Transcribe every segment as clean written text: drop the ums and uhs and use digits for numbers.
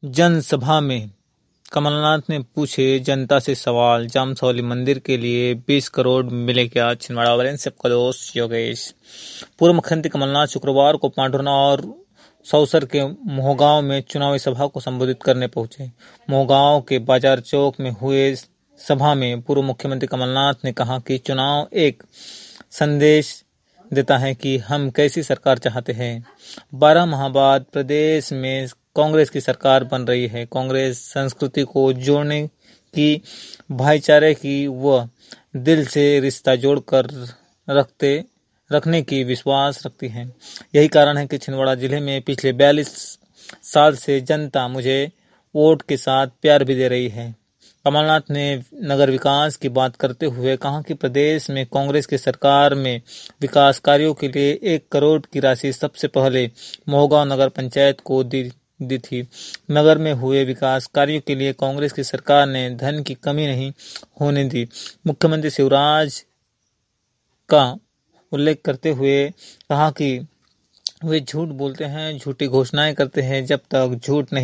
जनसभा में कमलनाथ ने पूछे जनता से सवाल, जामसौली मंदिर के लिए 20 करोड़ मिले क्या? छिंदवाड़ा वाले सबका दोस्त योगेश। पूर्व मुख्यमंत्री कमलनाथ शुक्रवार को पांढुर्ना और सौसर के मोहगांव में चुनावी सभा को संबोधित करने पहुंचे। मोहगांव के बाजार चौक में हुए सभा में पूर्व मुख्यमंत्री कमलनाथ ने कहा कि चुनाव एक संदेश देता है कि हम कैसी सरकार चाहते हैं। 12 माह बाद प्रदेश में कांग्रेस की सरकार बन रही है। कांग्रेस संस्कृति को जोड़ने की, भाईचारे की व दिल से रिश्ता जोड़कर रखने की विश्वास रखती है। यही कारण है कि छिंदवाड़ा जिले में पिछले 42 साल से जनता मुझे वोट के साथ प्यार भी दे रही है। कमलनाथ ने नगर विकास की बात करते हुए कहा कि प्रदेश में कांग्रेस की सरकार में विकास कार्यों के लिए 1 करोड़ की राशि सबसे पहले मोहगांव नगर पंचायत को दी थी। नगर में हुए विकास कार्यों के लिए कांग्रेस की सरकार ने धन की कमी नहीं होने दी। मुख्यमंत्री शिवराज का उल्लेख करते हुए कहा कि वे झूठ बोलते हैं, झूठी घोषणाएं करते हैं। जब तक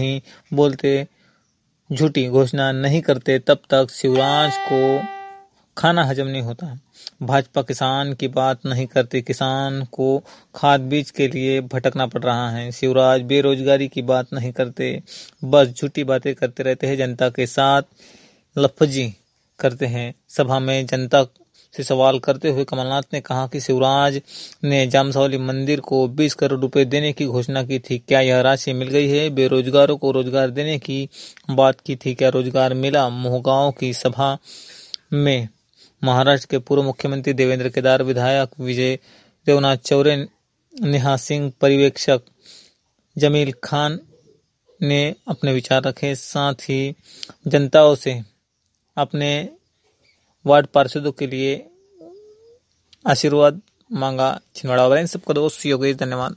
झूठी घोषणा नहीं करते तब तक शिवराज को खाना हजम नहीं होता। भाजपा किसान की बात नहीं करती, किसान को खाद बीज के लिए भटकना पड़ रहा है। शिवराज बेरोजगारी की बात नहीं करते, बस झूठी बातें करते रहते हैं, जनता के साथ लफजी करते हैं। सभा में जनता से सवाल करते हुए कमलनाथ ने कहा कि शिवराज ने जामसौली मंदिर को 20 करोड़ रुपए देने की घोषणा की थी। क्या यह राशि मिल गई है? बेरोजगारों को रोजगार देने की बात की थी, क्या रोजगार मिला? मोहगांव की सभा में महाराष्ट्र के पूर्व मुख्यमंत्री देवेंद्र केदार, विधायक विजय देवनाथ चौरे, नेहा सिंह, पर्यवेक्षक जमील खान ने अपने विचार रखे। साथ ही जनताओं से अपने वार्ड पार्षदों के लिए आशीर्वाद मांगा। छिंदवाड़ा वाले सबका दोस्त योगेश। धन्यवाद।